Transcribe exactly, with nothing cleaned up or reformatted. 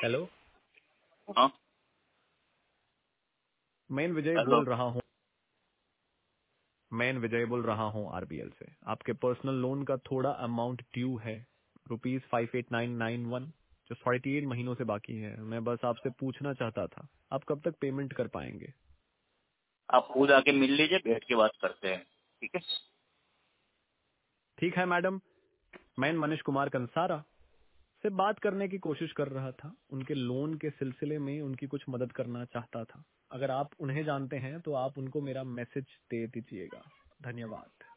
Hello, हाँ। मैं विजय hello. बोल रहा हूँ। मैं विजय बोल रहा हूँ आरबीएल से। आपके पर्सनल लोन का थोड़ा अमाउंट ड्यू है, rupees five eight nine nine one, जो फोर्टी एट महीनों से बाकी है। मैं बस आपसे पूछना चाहता था, आप कब तक पेमेंट कर पाएंगे? आप खुद आके मिल लीजिए, बैठ के बात करते हैं। ठीक है। ठीक है मैडम, मैं मनीष कुमार कंसारा से बात करने की कोशिश कर रहा था। उनके लोन के सिलसिले में उनकी कुछ मदद करना चाहता था। अगर आप उन्हें जानते हैं तो आप उनको मेरा मैसेज दे दीजिएगा। धन्यवाद।